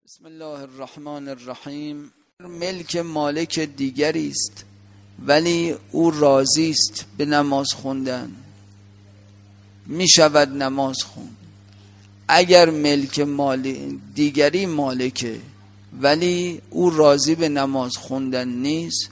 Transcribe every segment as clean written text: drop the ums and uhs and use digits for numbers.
بسم الله الرحمن الرحیم. ملک مالک دیگری است ولی او راضی است به نماز خوندن، می شود نماز خوند. اگر ملک دیگری مالکه ولی او راضی به نماز خوندن نیست،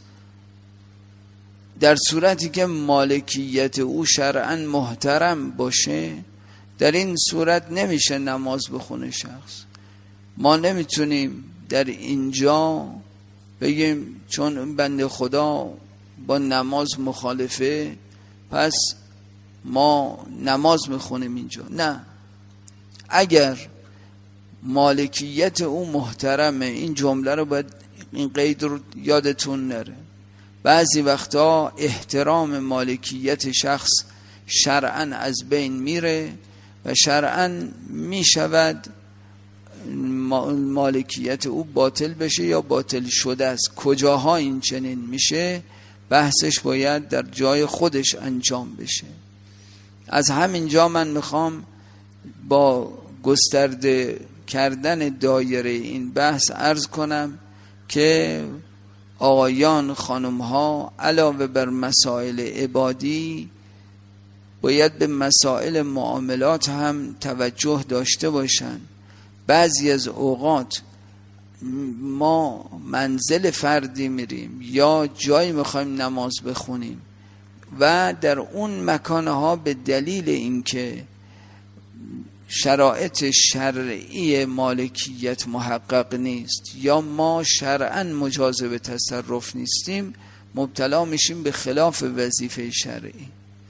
در صورتی که مالکیت او شرعاً محترم باشه، در این صورت نمیشه نماز بخونه شخص. ما نمیتونیم در اینجا بگیم چون بنده خدا با نماز مخالفه پس ما نماز میخونیم اینجا. نه، اگر مالکیت او محترمه، این جمله رو باید، این قید رو یادتون نره. بعضی وقتا احترام مالکیت شخص شرعاً از بین میره و شرعاً میشود مالکیت او باطل بشه یا باطل شده است. کجاها این چنین میشه بحثش باید در جای خودش انجام بشه. از همینجا من میخوام با گسترده کردن دایره این بحث عرض کنم که آقایان خانمها علاوه بر مسائل عبادی باید به مسائل معاملات هم توجه داشته باشن. بعضی از اوقات ما منزل فردی میریم یا جایی میخوایم نماز بخونیم و در اون مکانها به دلیل اینکه شرایط شرعی مالکیت محقق نیست یا ما شرعاً مجاز به تصرف نیستیم، مبتلا میشیم به خلاف وظیفه شرعی.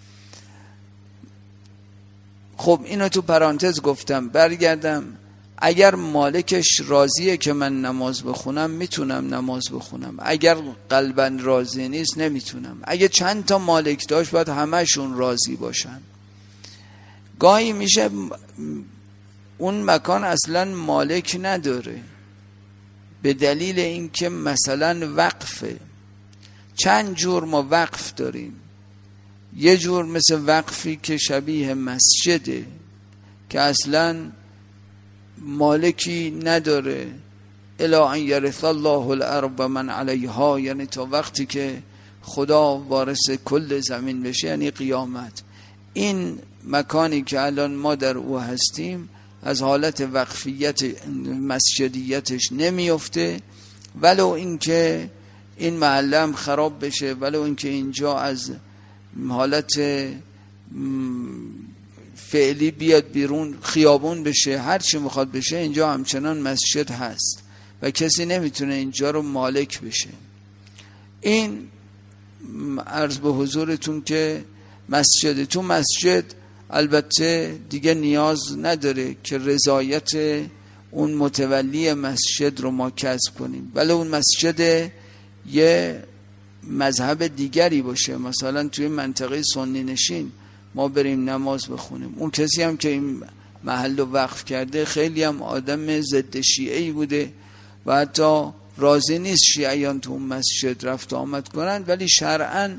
خب اینو تو پرانتز گفتم. برگردم، اگر مالکش راضیه که من نماز بخونم میتونم نماز بخونم، اگر قلباً راضی نیست نمیتونم. اگه چند تا مالک داشت باید همه‌شون راضی باشن. گاهی میشه اون مکان اصلا مالک نداره به دلیل اینکه مثلا وقفه. چند جور ما وقف داریم. یه جور مثل وقفی که شبیه مسجده که اصلا مالکی نداره، الا ان یرث الله الارض من علیها، یعنی تا وقتی که خدا وارث کل زمین بشه، یعنی قیامت. این مکانی که الان ما در او هستیم از حالت وقفیت مسجدیتش نمیفته، ولو اینکه این محله هم خراب بشه، ولو اینکه اینجا از حالت فعلی بیاد بیرون خیابون بشه، هر چی میخواد بشه، اینجا همچنان مسجد هست و کسی نمیتونه اینجا رو مالک بشه. این عرض به حضورتون که مسجد، تو مسجد البته دیگه نیاز نداره که رضایت اون متولی مسجد رو ما کسب کنیم، ولی اون مسجد یه مذهب دیگری باشه. مثلا توی منطقه سنی نشین ما بریم نماز بخونیم، اون کسی هم که این محل رو وقف کرده خیلی هم آدم ضد شیعه‌ای بوده و حتی راضی نیست شیعیان تو اون مسجد رفت و آمد کنن، ولی شرعاً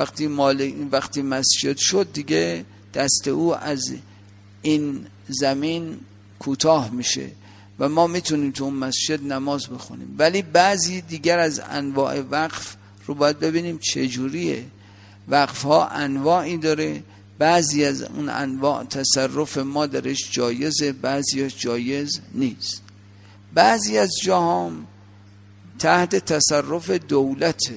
وقتی مسجد شد دیگه دست او از این زمین کوتاه میشه و ما میتونیم تو اون مسجد نماز بخونیم. ولی بعضی دیگر از انواع وقف رو باید ببینیم چجوریه. وقف ها انواعی داره، بعضی از اون انواع تصرف ما درش جایزه، بعضیش جایز نیست. بعضی از جاها تحت تصرف دولته.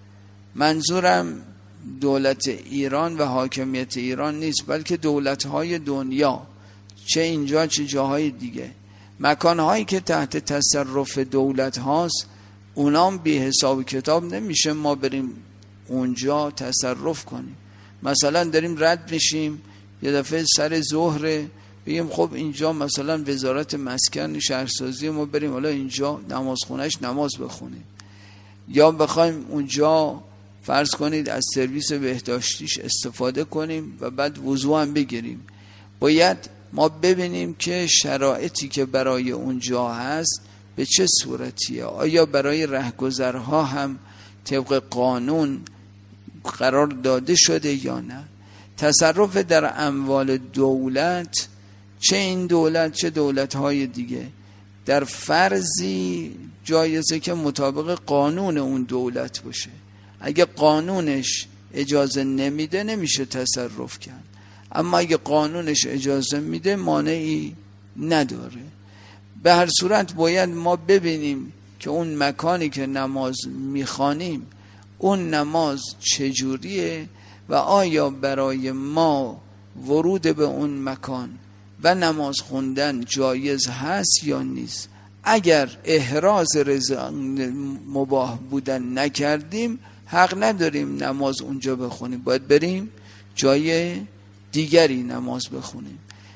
منظورم دولت ایران و حاکمیت ایران نیست، بلکه دولت‌های دنیا، چه اینجا چه جاهای دیگه. مکان‌هایی که تحت تصرف دولت هاست اونام بی حساب کتاب نمیشه ما بریم اونجا تصرف کنیم. مثلا داریم رد میشیم یه دفعه سر ظهر بگیم خب اینجا مثلا وزارت مسکن شهرسازی، ما بریم حالا اینجا نمازخونهش نماز بخونیم، یا بخوایم اونجا فرض کنید از سرویس بهداشتیش استفاده کنیم و بعد وضو هم بگیریم. باید ما ببینیم که شرایطی که برای اونجا هست به چه صورتیه. آیا برای رهگذرها هم طبق قانون قرار داده شده یا نه؟ تصرف در اموال دولت، چه این دولت چه دولت‌های دیگه، در فرضی جایزه که مطابق قانون اون دولت باشه. اگه قانونش اجازه نمیده نمیشه تصرف کرد، اما اگه قانونش اجازه میده مانعی نداره. به هر صورت باید ما ببینیم که اون مکانی که نماز میخوانیم اون نماز چجوریه و آیا برای ما ورود به اون مکان و نماز خوندن جایز هست یا نیست. اگر احراز رضا مباح بودن نکردیم حق نداریم نماز اونجا بخونیم، باید بریم جای دیگری نماز بخونیم.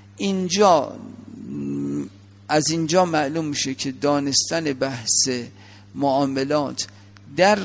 از اینجا معلوم میشه که دانستن بحث معاملات در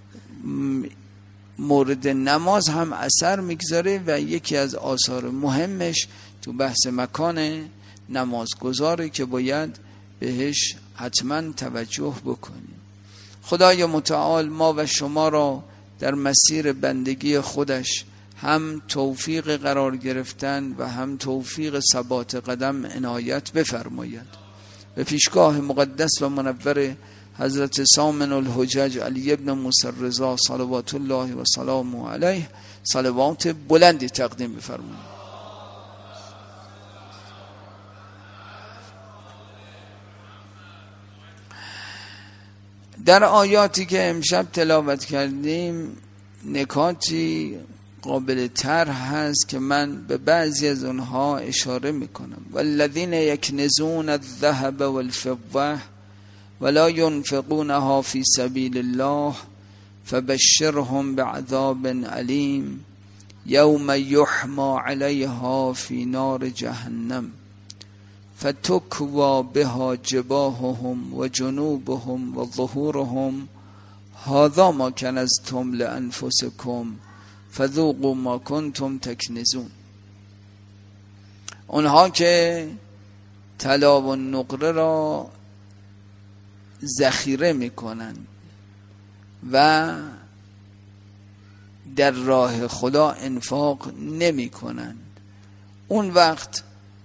مورد نماز هم اثر میگذاره و یکی از آثار مهمش تو بحث مکان نمازگزاره که باید بهش حتما توجه بکنیم. خدای متعال ما و شما را در مسیر بندگی خودش هم توفیق قرار گرفتن و هم توفیق ثبات قدم عنایت بفرماید. به پیشگاه مقدس و منور حضرت سامن الحجج علی ابن موسی الرضا صلوات الله و سلامه علیه صلوات بلندی تقدیم بفرمایید. در آیاتی که امشب تلاوت کردیم نکاتی قابل طرح هست که من به بعضی از اونها اشاره میکنم. والذین یکنزون الذهب والفضة ولا ينفقونها في سبيل الله فبشرهم بعذاب علیم یوم یحمى علیها فی نار جهنم فتکوی بها جباههم و جنوبهم و ظهورهم هذا ما کنزتم لانفسکم فذوقوا ما کنتم تکنزون. اونها که طلا و نقره را ذخیره میکنن و در راه خدا انفاق نمی کنند، اون وقت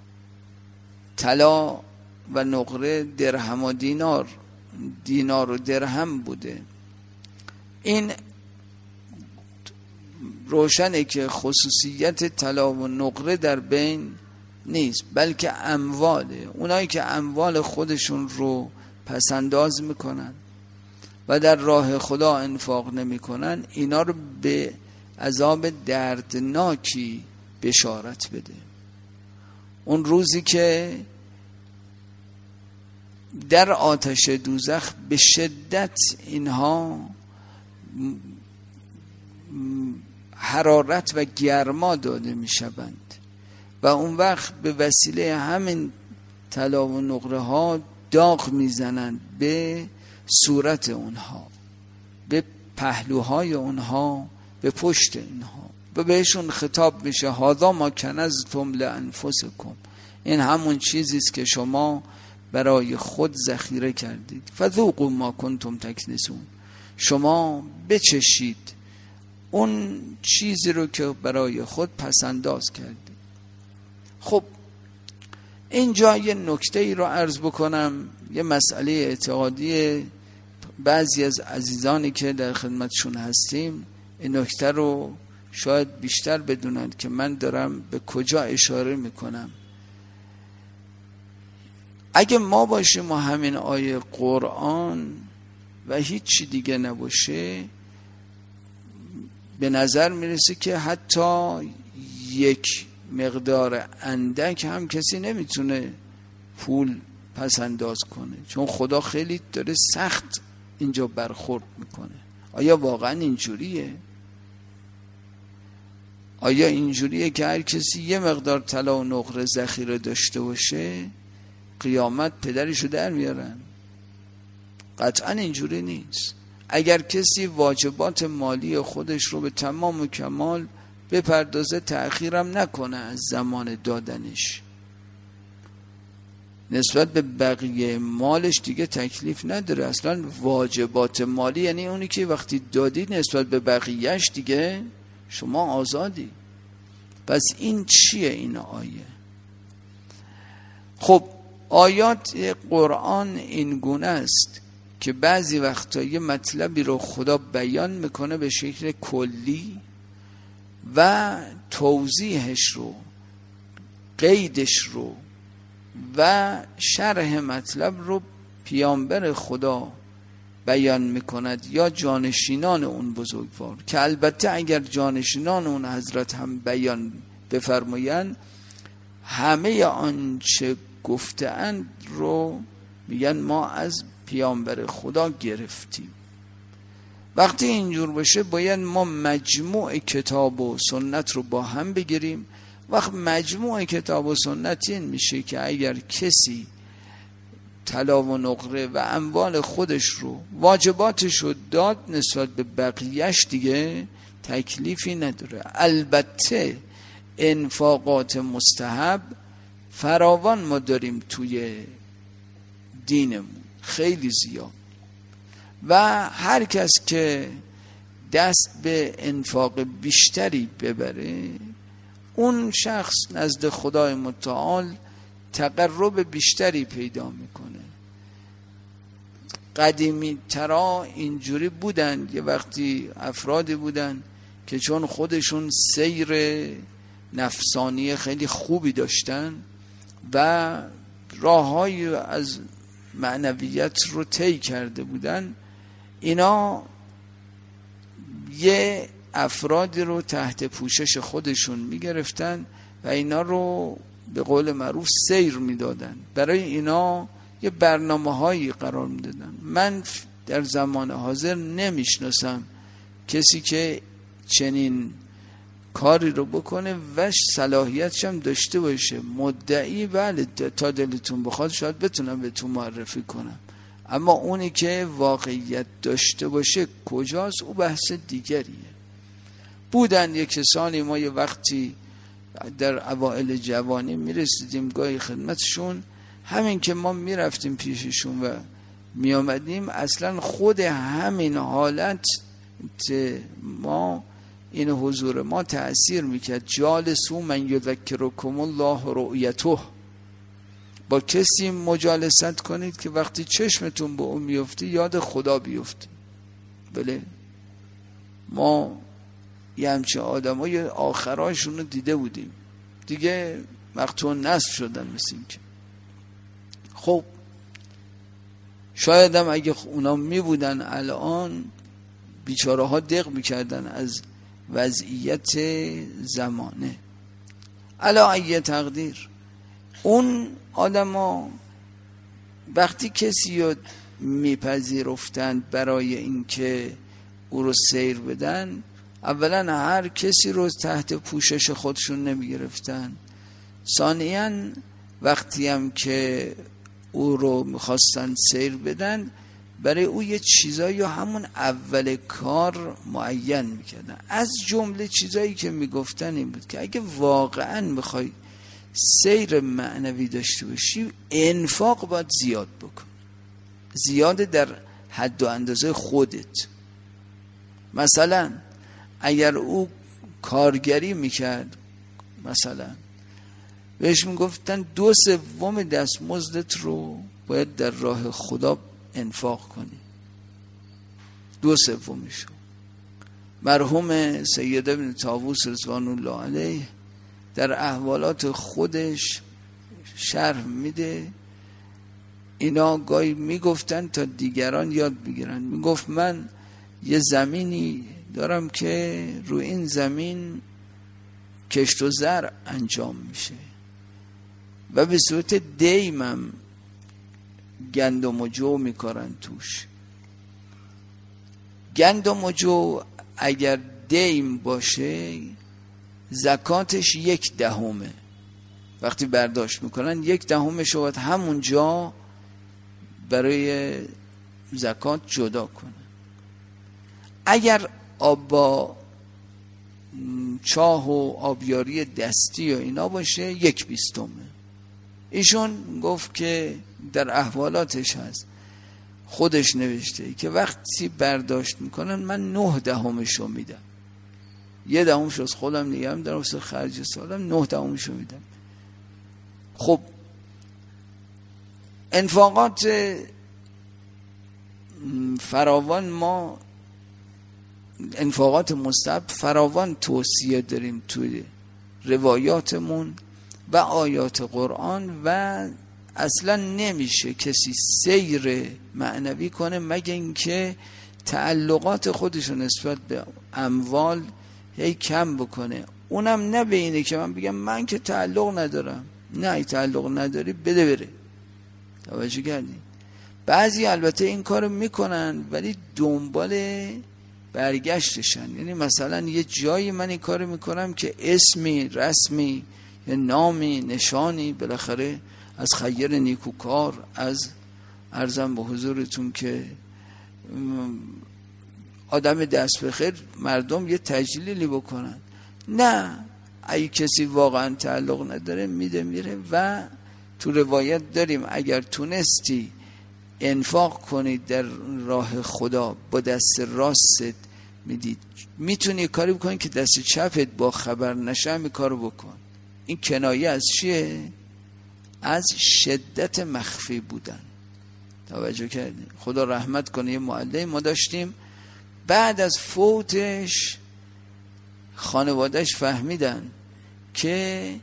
طلا و نقره درهم و دینار و درهم بوده. این روشنه که خصوصیت طلا و نقره در بین نیست، بلکه امواله. اونایی که اموال خودشون رو پسنداز میکنن و در راه خدا انفاق نمیکنن، اینا رو به عذاب دردناکی بشارت بده. اون روزی که در آتش دوزخ به شدت اینها حرارت و گرما داده می شوند و اون وقت به وسیله همین طلا و نقره ها داغ می زنند به صورت اونها، به پهلوهای اونها، به پشت اینها و بهشون خطاب میشه هذا ما کنزتم لانفسکم، این همون چیزی است که شما برای خود ذخیره کردید. فذوقوا ما کنتم تکنزون، شما بچشید اون چیزی رو که برای خود پسنداز کردید. خب اینجا یه نکته ای رو عرض بکنم، یه مسئله اعتقادی بعضی از عزیزانی که در خدمتشون هستیم این نکته رو شاید بیشتر بدونند که من دارم به کجا اشاره میکنم. اگه ما باشیم و همین آیه قرآن و هیچی دیگه نباشه، به نظر میرسه که حتی یک مقدار اندک هم کسی نمیتونه پول پس انداز کنه، چون خدا خیلی داره سخت اینجا برخورد میکنه. آیا واقعا اینجوریه؟ آیا اینجوریه که هر کسی یه مقدار طلا و نقره ذخیره داشته باشه قیامت پدرشو در میارن؟ قطعا اینجوری نیست. اگر کسی واجبات مالی خودش رو به تمام و کمال بپردازه، تأخیرم نکنه از زمان دادنش، نسبت به بقیه مالش دیگه تکلیف نداره. اصلا واجبات مالی یعنی اونی که وقتی دادی نسبت به بقیهش دیگه شما آزادی. پس این چیه این آیه؟ خب آیات قرآن این گونه است که بعضی وقتا یه مطلبی رو خدا بیان میکنه به شکل کلی و توضیحش رو، قیدش رو و شرح مطلب رو پیامبر خدا بیان میکند یا جانشینان اون بزرگوار، که البته اگر جانشینان اون حضرت هم بیان بفرمایند همه آنچه گفتند رو میگن ما از پیامبر خدا گرفتیم. وقتی اینجور باشه باید ما مجموع کتاب و سنت رو با هم بگیریم. وقت مجموع کتاب و سنت این میشه که اگر کسی طلا و نقره و اموال خودش رو، واجباتش رو داد نسبت به بقیهش، دیگه تکلیفی نداره. البته انفاقات مستحب فراوان ما داریم توی دینمون، خیلی زیاد، و هر کس که دست به انفاق بیشتری ببره اون شخص نزد خدای متعال تقرب بیشتری پیدا میکنه. قدیمی ترا اینجوری بودن، یه وقتی افرادی بودن که چون خودشون سیر نفسانی خیلی خوبی داشتن و راههایی از معنویت رو طی کرده بودن، اینا یه افرادی رو تحت پوشش خودشون میگرفتن و اینا رو به قول معروف سیر میدادن، برای اینا یه برنامه هایی قرار میدادن. من در زمان حاضر نمیشناسم کسی که چنین کاری رو بکنه و صلاحیتش هم داشته باشه. مدعی بله، تا دلتون بخواد شاید بتونم بهتون معرفی کنم، اما اونی که واقعیت داشته باشه کجاست، او بحث دیگریه. بودن یک کسانی، ما یه وقتی در اوائل جوانی میرسیدیم گاهی خدمتشون، همین که ما میرفتیم پیششون و میامدیم، اصلا خود همین حالت ما، این حضور ما تأثیر میکرد. جالسو من یذکرکم الله رؤیته، با کسی مجالست کنید که وقتی چشمتون به اون میفته یاد خدا بیفته. بله، ما یه همچه آدم های آخراشون رو دیده بودیم، دیگه مقطوع نسل شدن مثل این که. خب شاید هم اگه اونا می بودن الان بیچاره ها دق میکردن از وضعیت زمانه. علا ای تقدیر، اون آدم ها وقتی کسی رو میپذیرفتند برای اینکه او رو سیر بدن، اولا هر کسی رو تحت پوشش خودشون نمیگرفتن، ثانیاً وقتی هم که او رو میخواستن سیر بدن برای او یه چیزایی همون اول کار معین میکردن. از جمله چیزایی که میگفتن این بود که اگه واقعاً میخوای سیر معنوی داشته باشی انفاق باید زیاد بکن، زیاد در حد و اندازه خودت. مثلا اگر او کارگری میکرد، مثلا بهش میگفتن 2/3 دستمزدت رو باید در راه خدا انفاق کنی، 2/3. مرحوم سید ابن طاووس رضوان الله علیه در احوالات خودش شرح میده، اینا گاهی میگفتن تا دیگران یاد بگیرن. میگفت من یه زمینی دارم که رو این زمین کشت و زرع انجام میشه و به صورت دیمم گندم و جو میکارن توش. گندم و جو اگر دیم باشه زکاتش 1/10، وقتی برداشت میکنن 1/10 باید همونجا برای زکات جدا کنن. اگر آب با چاه و آبیاری دستی و اینا باشه 1/20. ایشون گفت که در احوالاتش هست، خودش نوشته که وقتی برداشت میکنن من 9/10 میدم، 1/10 از خودم نگم در واسه خرج سالم، 9/10 میدم. خب انفاقات فراوان، ما انفاقات مستحب فراوان توصیه داریم توی روایاتمون و آیات قرآن، و اصلا نمیشه کسی سیر معنوی کنه مگه اینکه تعلقات خودشو نسبت به اموال هی کم بکنه. اونم نه به اینه که من بگم من که تعلق ندارم، نه ای تعلق نداری بده بره. توجه کردی؟ بعضی البته این کارو میکنن ولی دنبال برگشتشن، یعنی مثلا یه جایی من این کارو میکنم که اسمی رسمی یه نامی نشانی بالاخره از خیر نیکوکار، از عرضم به حضورتون که آدم دست به خیر، مردم یه تجلیلی بکنن. نه، اگه کسی واقعا تعلق نداره میده میره. و تو روایت داریم اگر تونستی انفاق کنید در راه خدا با دست راستت میدید، میتونی کاری بکنی که دست چپت با خبر نشه این کارو بکن. این کنایه از چیه؟ از شدت مخفی بودن. توجه کردیم؟ خدا رحمت کنه. یه معلم ما داشتیم، بعد از فوتش خانوادهش فهمیدن که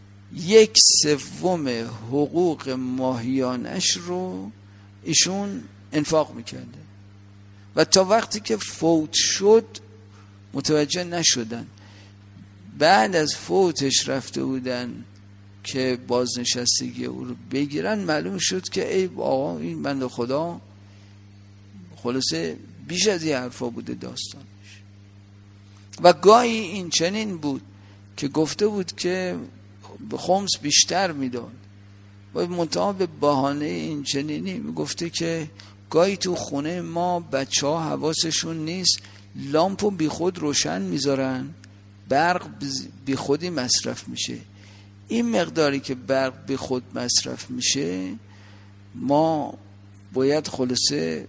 1/3 حقوق ماهیانش رو ایشون انفاق میکرده و تا وقتی که فوت شد متوجه نشدن. بعد از فوتش رفته بودن که بازنشستگی او رو بگیرن، معلوم شد که ای آقا این بنده خدا خلاصه بیش از این حرفا بوده داستانش. و گاهی این چنین بود که گفته بود که خمس بیشتر میداد و منتها به بهانه این چنینی میگفته که گاهی تو خونه ما بچه ها حواسشون نیست، لامپو بی خود روشن میذارن، برق بی خودی مصرف میشه. این مقداری که برق بی خود مصرف میشه ما باید خلاصه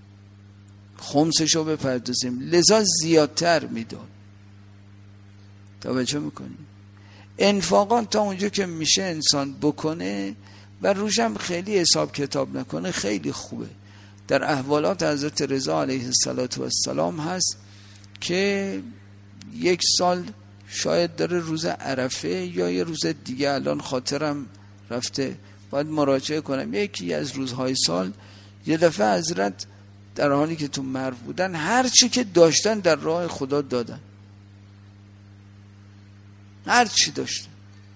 خمسشو بپردازیم، لذا زیادتر میداد. توجه میکنیم؟ انفاقات تا اونجا که میشه انسان بکنه و روشم خیلی حساب کتاب نکنه خیلی خوبه. در احوالات حضرت رضا علیه السلام هست که 1 سال شاید داره روز عرفه یا یه روز دیگه، الان خاطرم رفته باید مراجعه کنم، یکی از روزهای سال یه دفعه حضرت در حالی که تو مرو بودن هر چی که داشتن در راه خدا دادن، هر چی داشتن.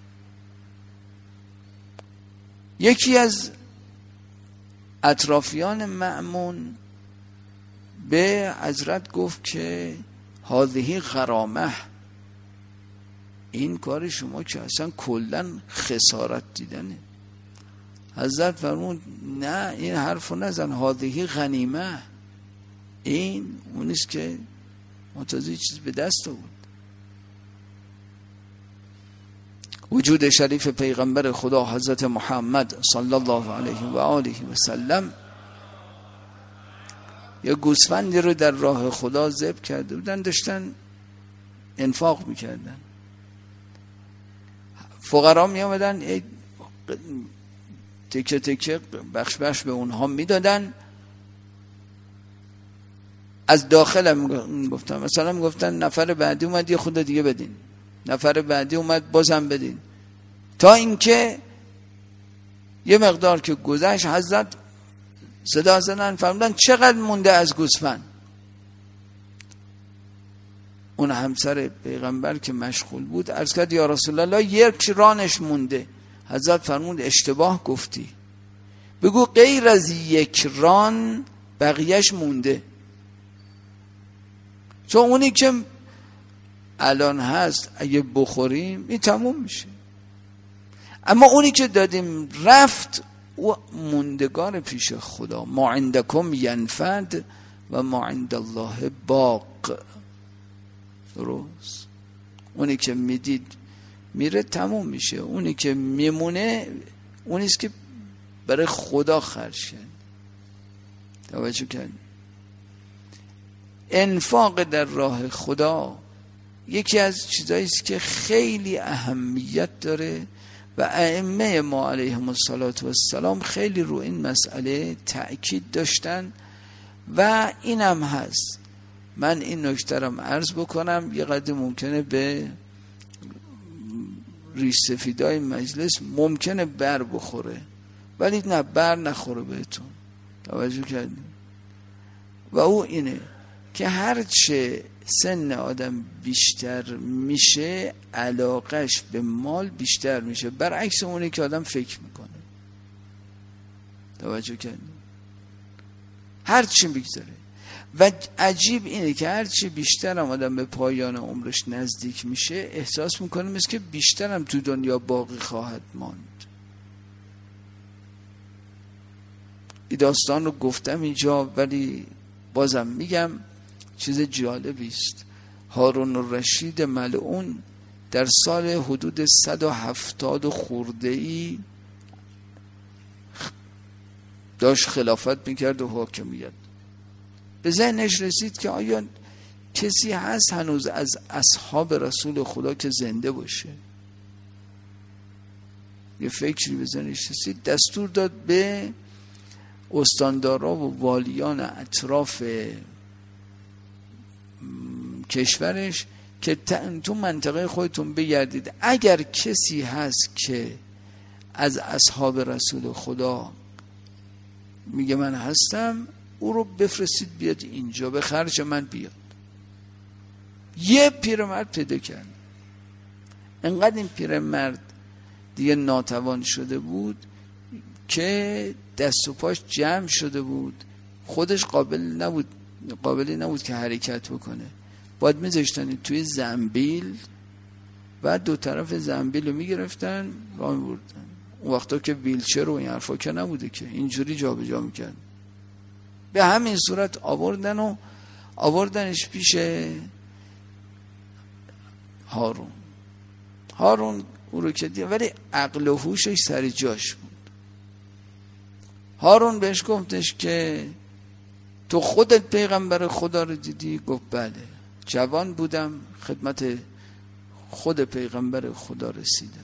یکی از اطرافیان مأمون به حضرت گفت که هذه غرامه، این کار شما که اصلا کلن خسارت دیدنه. حضرت فرمود نه این حرفو نزن، هذه غنیمه، این اونیست که متازه چیز به دست آورد. وجود شریف پیغمبر خدا حضرت محمد صلی الله علیه و آله و سلم یا گوسفندی رو در راه خدا ذبح کرده بودن، داشتن انفاق میکردن. فقرا می آمدن تکه تکه بخش بخش به اونها میدادن. از داخل هم گفتن، مثلا میگفتن نفر بعدی اومد یه خود دیگه بدین، نفر بعدی اومد بازم بدین، تا اینکه یه مقدار که گذشت حضرت صدا زدن فرمودن چقدر مونده از گوسفند؟ اون همسر پیغمبر که مشغول بود عرض کرد یا رسول الله 1 رانش مونده. حضرت فرمود اشتباه گفتی، بگو غیر از 1 ران بقیهش مونده، چون اونی که الان هست اگه بخوریم این تموم میشه، اما اونی که دادیم رفت او موندگار پیش خدا. ما عندکم ینفد و ما عند الله باق. درست؟ اونی که میدید میره تموم میشه، اونی که میمونه اونیست که برای خدا خرج کرد. توجه کردید؟ انفاق در راه خدا یکی از چیزاییست که خیلی اهمیت داره و ائمه ما علیهم السلام خیلی رو این مسئله تأکید داشتن و اینم هست. من این نکته رو عرض بکنم، یه قدر ممکنه به ریش سفیدای مجلس ممکنه بر بخوره، ولی نه، بر نخوره بهتون. توجه کردیم؟ و او اینه که هرچه سن آدم بیشتر میشه علاقش به مال بیشتر میشه، برعکس اونه که آدم فکر میکنه. توجه کردیم؟ هرچی بگذاره. و عجیب اینه که هرچی بیشتر هم آدم به پایان عمرش نزدیک میشه احساس میکنه مثل که بیشتر هم تو دنیا باقی خواهد ماند. این داستان رو گفتم اینجا، ولی بازم میگم چیز جالبی است. هارون الرشید ملعون در سال حدود 170 خورده‌ای داشت خلافت میکرد و حاکمیت. به ذهنش رسید که آیا کسی هست هنوز از اصحاب رسول خدا که زنده باشه؟ یه فکری به ذهنش رسید، دستور داد به استاندارا و والیان اطراف کشورش که تو منطقه خودتون بگردید، اگر کسی هست که از اصحاب رسول خدا میگه من هستم، او رو بفرستید بیاد اینجا، به خرج من بیاد. یه پیرمرد پیدا کرد. انقدر این پیرمرد دیگه ناتوان شده بود که دست و پاش جمع شده بود، خودش قابلی نبود که حرکت بکنه. باید میذاشتن توی زنبیل و دو طرف زنبیل رو میگرفتن راه میبردن. اون وقتا که ویلچر و این حرفا که نبوده که اینجوری جا به جا میکرد. به همین صورت آوردنش پیش هارون او رو که دید، ولی عقل و هوشش سر جاش بود. هارون بهش گفتش که تو خودت پیغمبر خدا رو دیدی؟ گفت بله، جوان بودم خدمت خود پیغمبر خدا رسیدم.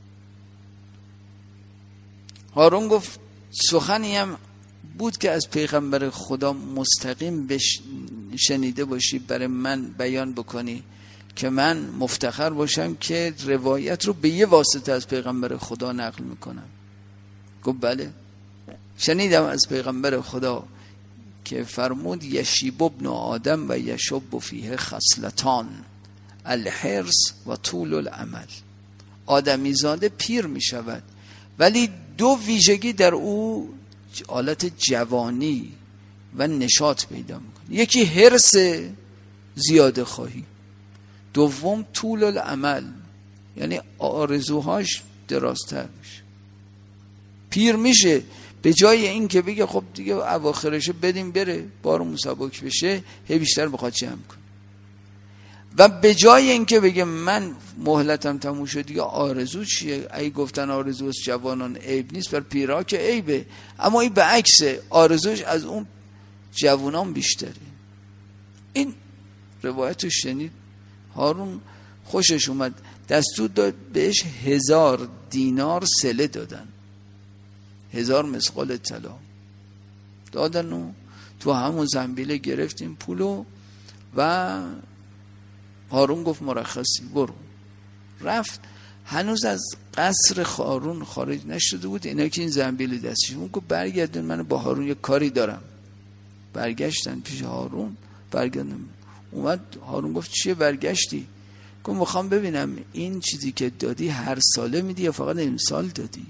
هارون گفت سخنی هم بود که از پیغمبر خدا مستقیم شنیده باشی برای من بیان بکنی که من مفتخر باشم که روایت رو به یه واسطه از پیغمبر خدا نقل میکنم؟ گفت بله، شنیدم از پیغمبر خدا که فرمود یشیب ابن آدم و یشب فیه خصلتان الحرص و طول العمل. آدمی زاده پیر می شود ولی دو ویژگی در او حالت جوانی و نشاط پیدا میکنه. یکی حرص زیاده خواهی، دوم طول العمل، یعنی آرزوهاش درازتر میشه. پیر میشه به جای این که بگه خب دیگه اواخرشه بدیم بره بارمون سبک بشه، هی بیشتر بخواد جمع کنه. و به جای این که بگه من مهلتم تموم شد دیگه آرزو چیه؟ ای گفتن آرزو از جوانان عیب نیست، بر پیرا که عیبه. اما این به عکسه، آرزوش از اون جوانان بیشتره. این روایتو شنید هارون، خوشش اومد، دستور داد بهش 1000 دینار صله دادن، 1000 مثقال طلا دادن و تو همون زنبیله گرفتیم پولو و هارون گفت مرخصی برو. رفت، هنوز از قصر هارون خارج نشده بود، اینا که این زنبیل دستش اون گفت برگردن، من با هارون یک کاری دارم. برگشتن پیش هارون، برگردن اومد. هارون گفت چیه برگشتی؟ گفت میخوام ببینم این چیزی که دادی هر ساله میدی یا فقط امسال دادی؟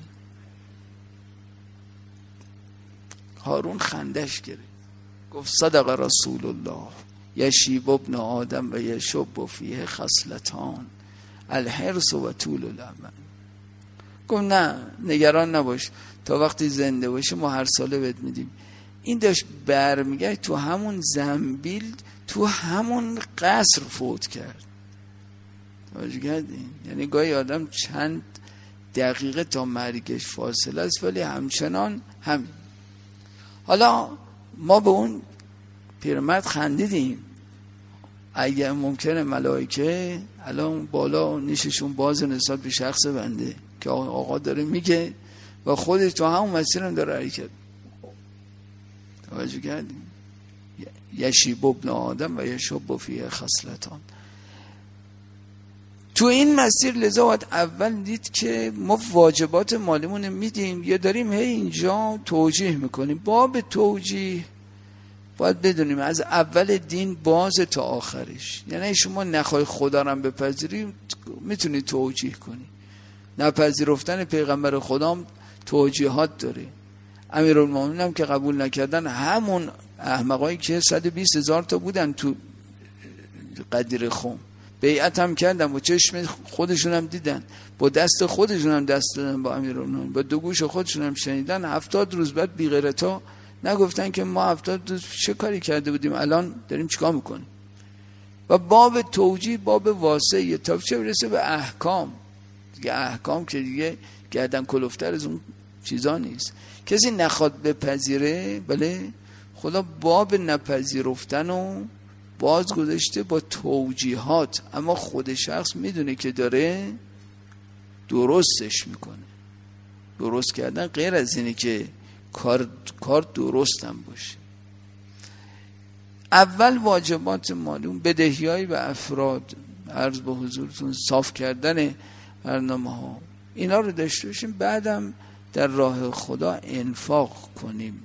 هارون خندش گرفت، گفت صدق رسول الله یشیب ابن آدم و یشب فیه خصلتان الحرص و طول العمل. گفت نه نگران نباش، تا وقتی زنده باشه ما هر ساله بهت میدیم. این داشت برمیگشت تو همون زنبیل تو همون قصر فوت کرد. توجه کردین؟ یعنی گاهی آدم چند دقیقه تا مرگش فاصله است ولی همچنان همین. حالا ما به اون پیرمرد خندیدیم، اگه ممکنه ملائکه الان بالا نیششون باز نسبت به شخص بنده که آقا داره میگه و خودش تو همون مسیر هم داره حرکت. توجه کردیم؟ یشیب ابن آدم و یشب فیه خصلتان. تو این مسیر لذا باید اول دید که ما واجبات مالیمون میدیم یا داریم هی اینجا توجیه میکنیم. باب توجیه باید بدونیم از اول دین باز تا آخرش. یعنی شما نخوای خدا رو بپذیری میتونی توجیه کنی. نپذیرفتن پیغمبر خدا هم توجیهات داره. امیرالمومنین هم که قبول نکردن همون احمقایی که 120,000 تا بودن تو قدیر خم بیعت هم کردن، با چشم خودشون هم دیدن، با دست خودشون هم دست دادن با امیرالمومنین، با دو گوش خودشون هم شنیدن. 70 روز بعد بی غیرتا نگفتن که ما 70 روز چه کاری کرده بودیم الان داریم چیکار میکنیم. و باب توجیه باب واسعیه تا چه برسه به احکام. دیگه احکام که دیگه گردن کلفتر از اون چیزا نیست. کسی نخواد بپذیره، بله خدا باب نپذیرفتن و باز گذاشته با توجیهات، اما خود شخص میدونه که داره درستش میکنه. درست کردن غیر از اینه که کار درست هم باشه. اول واجبات مالی، بدهیایی به افراد، عرض به حضورتون صاف کردن برنامه ها، اینا رو داشته باشیم. بعدم در راه خدا انفاق کنیم.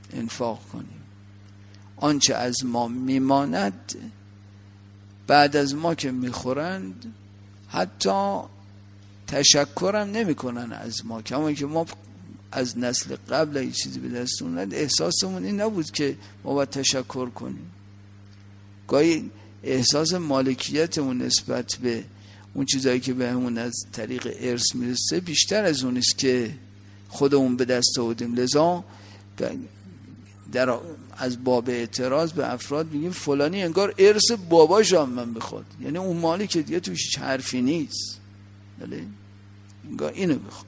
آنچه از ما میماند بعد از ما که میخورند حتی تشکرم نمی کنن از ما. کما که ما از نسل قبل این چیزی به دستون اومد احساسمون این نبود که ما باید تشکر کنیم. گاهی احساس مالکیتمون نسبت به اون چیزایی که بهمون از طریق ارث میرسه بیشتر از اون است که خودمون به دست آوردیم. لذا از باب اعتراض به افراد میگیم فلانی انگار ارث باباش هم من بخواد، یعنی اون مالی که دیگه توش هیچ حرفی نیست، بله انگار اینو بخواد.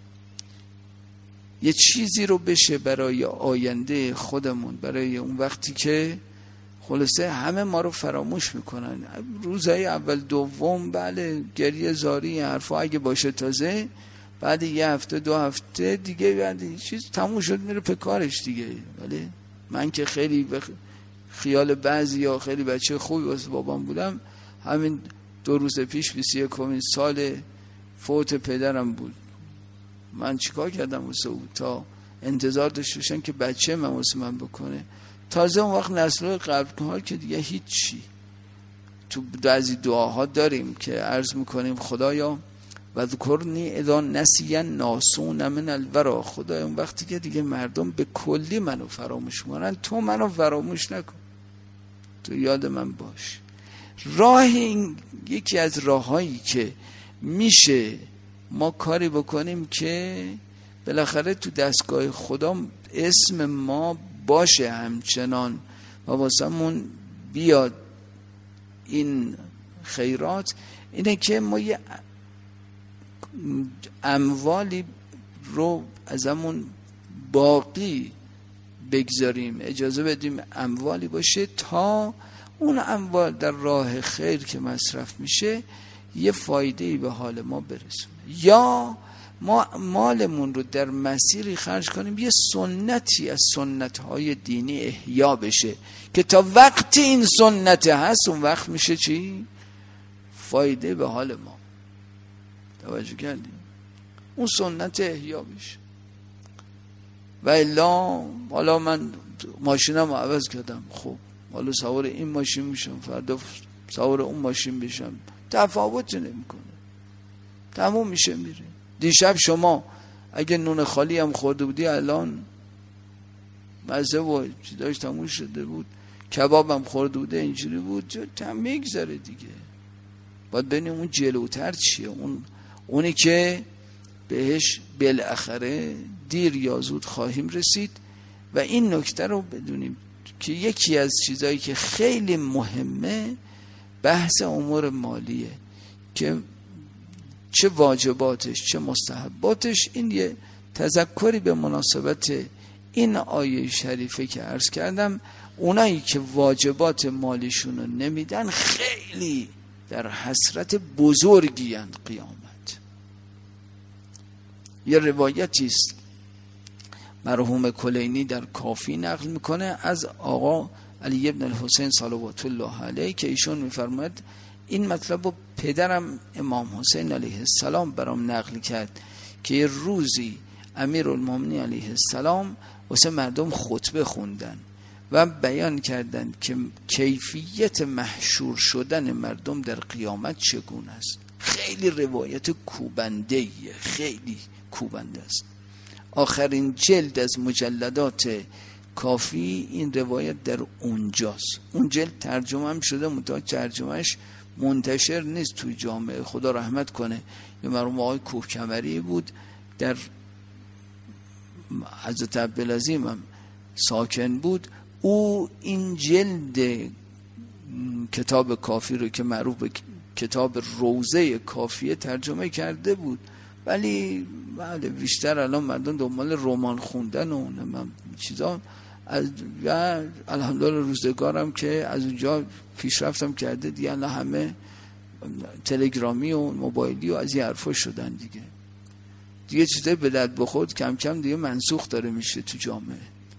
یه چیزی رو بشه برای آینده خودمون، برای اون وقتی که خلاصه همه ما رو فراموش میکنن. روزهای اول دوم بله گریه زاری حرفا اگه باشه، تازه بعد یه هفته دو هفته دیگه بعد چیز تموم شد میره به کارش دیگه. بله من که خیلی خیال بعضی یا خیلی بچه خوبی واسه بابام بودم، همین 2 روز پیش 21 سال فوت پدرم بود. من چیکار کردم واسه او تا انتظار داشته باشن که بچه من واسه من بکنه. تازه اون وقت نسل قبل ها که دیگه هیچی. تو بعضی دعاها داریم که عرض میکنیم خدایا و ذکرنی اذا نسیا ناسون من الورا. خدایا اون وقتی که دیگه مردم به کلی منو فراموش کنن تو منو فراموش نکن، تو یاد من باش. یکی از راههایی که میشه ما کاری بکنیم که بالاخره تو دستگاه خدا اسم ما باشه همچنان و واسمون بیاد این خیرات، اینه که ما یه اموالی رو ازمون باقی بگذاریم، اجازه بدیم اموالی باشه تا اون اموال در راه خیر که مصرف میشه یه فایده‌ای به حال ما برسونه، یا ما مالمون رو در مسیری خرج کنیم یه سنتی از سنت‌های دینی احیا بشه که تا وقتی این سنت هست اون وقت میشه چی؟ فایده به حال ما. توجه کردیم؟ اون سنت احیا بشه. و الا حالا من ماشینم رو عوض کردم، خب حالا سوار این ماشین میشم، فردا سوار اون ماشین بشم، تفاوت نمیکنه، تموم میشه میره. دیشب شما اگه نون خالی هم خورده بودی الان مزه و چیزاش تموم شده بود، کباب هم خورده بوده اینجوری بود، میگذره دیگه. باید ببینیم اون جلوتر چیه، اونی که بهش بالاخره دیر یا زود خواهیم رسید. و این نکته رو بدونیم که یکی از چیزایی که خیلی مهمه بحث امور مالیه، که چه واجباتش چه مستحباتش. این یه تذکری به مناسبت این آیه شریفه که عرض کردم، اونایی که واجبات مالیشون رو نمیدن خیلی در حسرت بزرگی اند قیامت. یه روایتی است مرحوم کلینی در کافی نقل میکنه از آقا علی ابن الحسین صلوات الله علیه که ایشون میفرماید این مطلب رو پدرم امام حسین علیه السلام برام نقل کرد که یه روزی امیرالمومنین علیه السلام واسه مردم خطبه خوندن و بیان کردند که کیفیت محشور شدن مردم در قیامت چگونه است. خیلی روایت کوبنده‌ایه، خیلی کوبنده است. آخرین جلد از مجلدات کافی این روایت در اونجاست. اون جلد ترجمه هم شده، منتها ترجمهش منتشر نیست توی جامعه. خدا رحمت کنه یه مرحوم آقای کوهکمری بود، در حضرت عبدالعظیم هم ساکن بود. او این جلد کتاب کافی رو که معروف به کتاب روضه کافیه ترجمه کرده بود، ولی بله بیشتر الان مردم دنبال رمان خوندن و چیزا و الحمدلله روزگارم که از اونجا پیشرفتم کرده دیگه، الان همه تلگرامی و موبایلی و از این حرفا شدن دیگه چیزای به درد بخورد کم کم دیگه منسوخ داره میشه تو جامعه.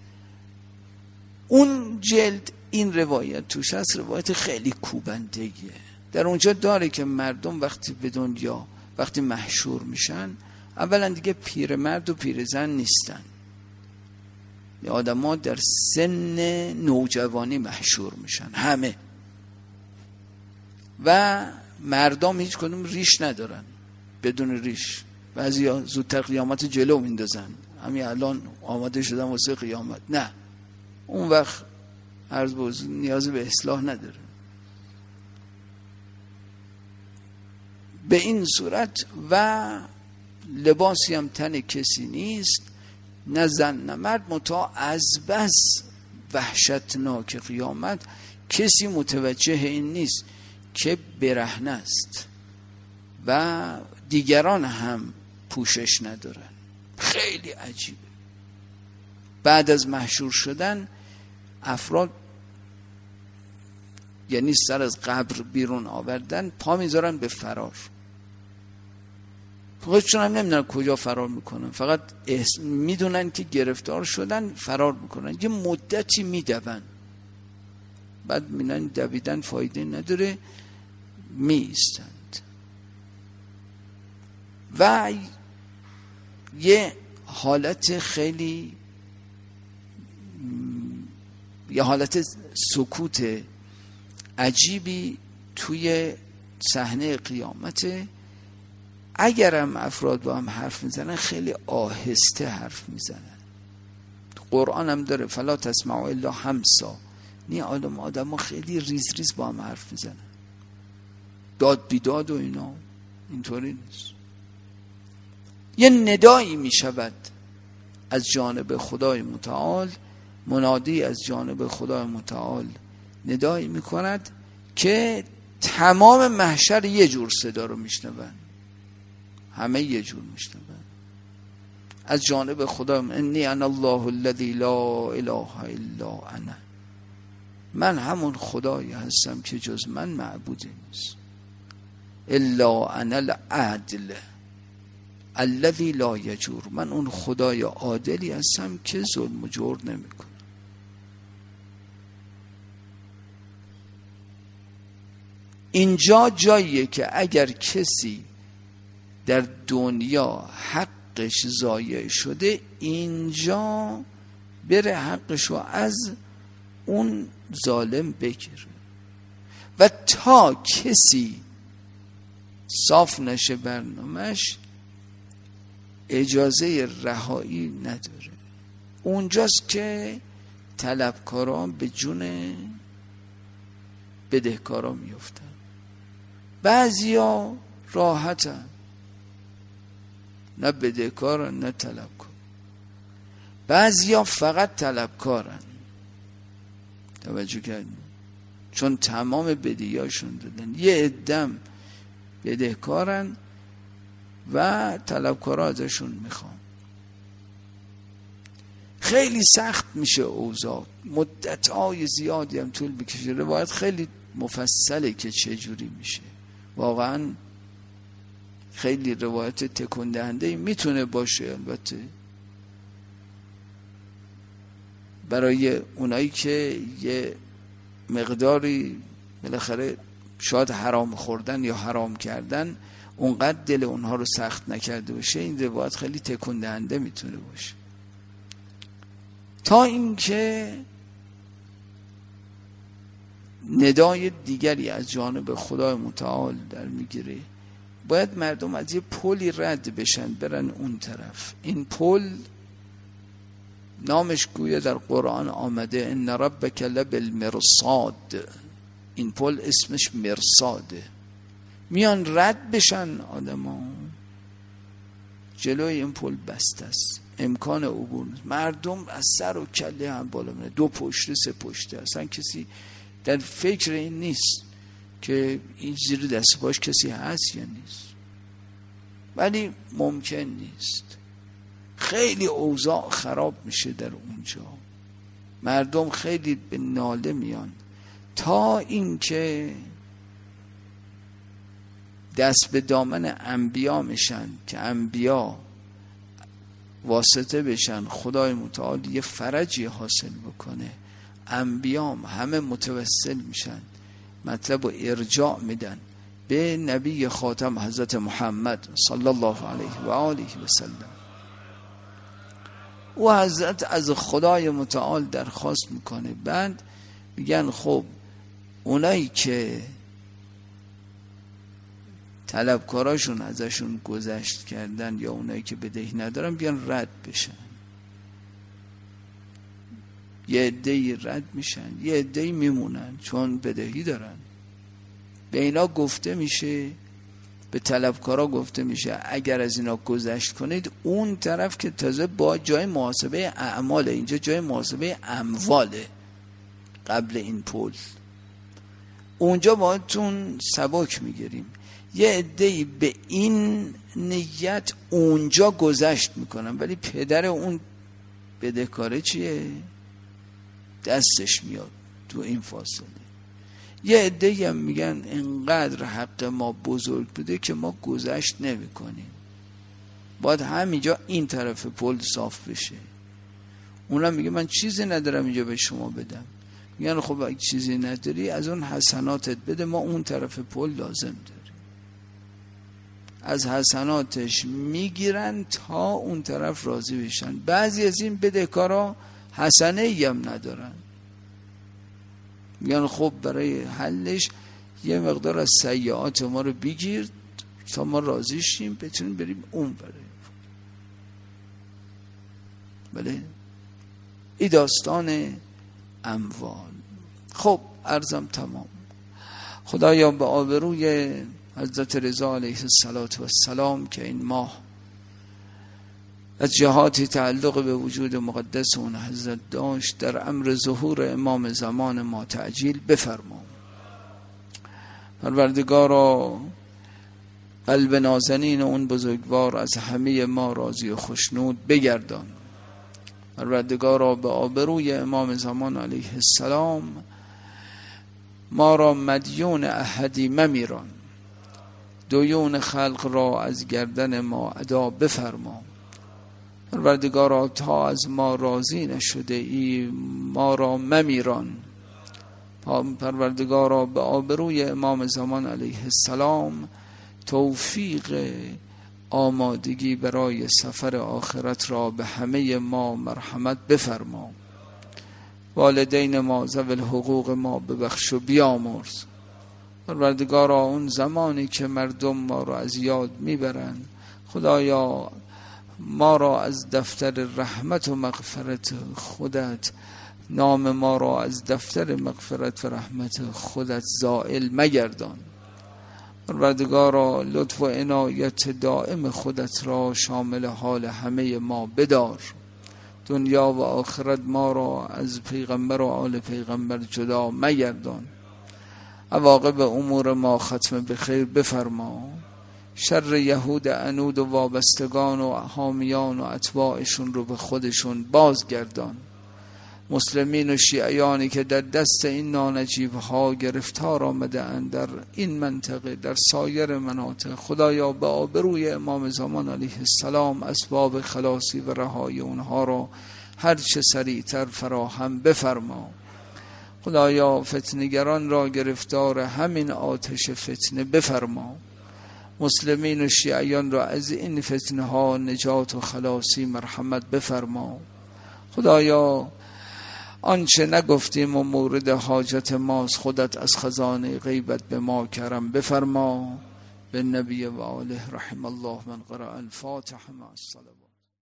اون جلد این روایت توش هست، روایت خیلی کوبنده‌ایه. در اونجا داره که مردم وقتی به دنیا وقتی محشور میشن اولا دیگه پیرمرد و پیرزن نیستن، آدم ها در سن نوجوانی محشور میشن همه، و مردم هیچ کدوم ریش ندارن، بدون ریش. بعضیا زودتر قیامت جلو میندازن، همین الان آماده شدن واسه قیامت. نه، اون وقت عرض به حضور نیازی به اصلاح نداره. به این صورت و لباسی هم تن کسی نیست، نه زن نه مرد، متا از بس وحشتناک قیامت کسی متوجه این نیست که برهنه است و دیگران هم پوشش ندارن. خیلی عجیبه. بعد از محشور شدن افراد یعنی سر از قبر بیرون آوردن پا میذارن به فرار. خودشون هم نمیدونن کجا فرار میکنن، فقط میدونن که گرفتار شدن فرار میکنن. یه مدتی میدون، بعد میدونن دویدن فایده نداره، میستند. و یه حالت خیلی یه حالت سکوت عجیبی توی صحنه قیامته. اگرم افراد با هم حرف میزنن خیلی آهسته حرف میزنن. قرآن هم داره فلا تسمعوا الا همسا، نی آدم ها خیلی ریز ریز با هم حرف میزنن، داد بیداد و اینا، اینطوری نیست. یه ندایی میشود از جانب خدای متعال، منادی از جانب خدای متعال ندایی میکند که تمام محشر یه جور صدا رو میشنون، همه یه جور میشنون از جانب خدا. انی انا الله الذی لا اله الا انا، من همون خدایی هستم که جز من معبودی نیست. الا انا العدل الذی لا یجور، من اون خدای عادلی هستم که ظلم و جور نمیکنه. اینجا جاییه که اگر کسی در دنیا حقش ضایع شده، اینجا بره حقشو از اون ظالم بگیره، و تا کسی صاف نشه برنامهش اجازه رهایی نداره. اونجاست که طلبکاران به جون بدهکاران میفتن. بعضیا راحتن، نه بدهکارن نه طلبکار. بعضیا فقط طلبکارن، توجه کردین؟ چون تمام بدهیاشون دادن. یه عدم بدهکارن و طلبکارا ازشون میخوان. خیلی سخت میشه اوضاع، مدت‌های زیادی هم طول بکشه. روایت خیلی مفصله که چه جوری میشه، واقعا خیلی روایت تکون دهنده میتونه باشه. البته برای اونایی که یه مقداری بالاخره شاید حرام خوردن یا حرام کردن اونقدر دل اونها رو سخت نکرده باشه، این روایت خیلی تکون دهنده میتونه باشه. تا اینکه ندای دیگری از جانب خدای متعال در میگیره، باید مردم از یه پلی رد بشن برن اون طرف. این پل نامش گویا در قرآن آمده ان ربک لبالمرصاد. این پل اسمش مرصاده. میان رد بشن آدما، جلوی این پل بسته است، امکان عبور نیست. مردم از سر و کله هم بالا میره، 2 پشته 3 پشته، اصلا کسی در فکر این نیست که این زیر دست باش کسی هست یا نیست، ولی ممکن نیست. خیلی اوضاع خراب میشه در اونجا، مردم خیلی به ناله میان، تا اینکه دست به دامن انبیا میشن که انبیا واسطه بشن خدای متعال یه فرجی حاصل بکنه. انبیام همه متوسل میشن، مطلب و ارجاع میدن به نبی خاتم حضرت محمد صلی الله علیه و آله و سلم. و حضرت از خدای متعال درخواست میکنه. بعد میگن خب اونایی که طلبکاراشون ازشون گذشت کردن یا اونایی که بدهی ندارن بیان رد بشن. یه عده‌ای رد میشن، یه عده‌ای میمونن چون بدهی دارن. به اینا گفته میشه، به طلبکارا گفته میشه اگر از اینا گذشت کنید اون طرف که تازه با جای محاسبه اعماله، اینجا جای محاسبه امواله. قبل این پل اونجا باهاتون سبک میگیریم. یه عده‌ای به این نیت اونجا گذشت میکنن، ولی پدر اون بدهکاره چیه؟ دستش میاد تو این فاصله. یه عده‌ای هم میگن اینقدر حق ما بزرگ بوده که ما گذشت نمی کنیم، باید همینجا این طرف پل صاف بشه. اونا میگه من چیزی ندارم اینجا به شما بدم. میگن خب اگه چیزی نداری از اون حسناتت بده، ما اون طرف پل لازم داریم. از حسناتش میگیرن تا اون طرف راضی بشن. بعضی از این بدهکارا حسنه ای هم ندارن، میگن خب برای حلش یه مقدار از سیئات ما رو بگیر تا ما راضی شیم بتونیم بریم اون بره. بله این داستان اموال. خب عرضم تمام. خدایا به آبروی حضرت رضا علیه السلام که این ماه از جهاتی تعلق به وجود مقدس اون حضرت داشت، در امر ظهور امام زمان ما تعجیل بفرما. پروردگارا قلب نازنین اون بزرگوار از همه ما راضی و خوشنود بگردان. پروردگارا به آبروی امام زمان علیه السلام ما را مدیون احدی ممیران، دیون خلق را از گردن ما ادا بفرما. پروردگارا تا از ما راضی نشده ای ما را ممیران. پروردگارا به آبروی امام زمان علیه السلام توفیق آمادگی برای سفر آخرت را به همه ما مرحمت بفرما. والدین ما ذوی الحقوق ما ببخش و بیامرز. پروردگارا اون زمانی که مردم ما را از یاد میبرند، خدایا ما را از دفتر رحمت و مغفرت خودت، نام ما را از دفتر مغفرت و رحمت خودت زائل مگردان. پروردگارا لطف و عنایت دائم خودت را شامل حال همه ما بدار. دنیا و آخرت ما را از پیغمبر و آل پیغمبر جدا مگردان. عواقب امور ما ختم به خیر بفرما. شر یهود عنود و وابستگان و حامیان و اتباعشون رو به خودشون بازگردان. مسلمین و شیعیانی که در دست این نانجیبها گرفتار آمده اند در این منطقه، در سایر مناطق، خدایا به آبروی امام زمان علیه السلام اسباب خلاصی و رهایی اونها را هر چه سریعتر فراهم بفرما. خدایا فتنگران را گرفتار همین آتش فتنه بفرما. مسلمین و شیعیان را از این فتنه ها نجات و خلاصی مرحمت بفرما. خدایا آنچه نگفتیم و مورد حاجت ماست، خودت از خزانه غیبت به ما کرم بفرما. به نبی و آله رحم الله من قرأ الفاتحه مع الصلوات.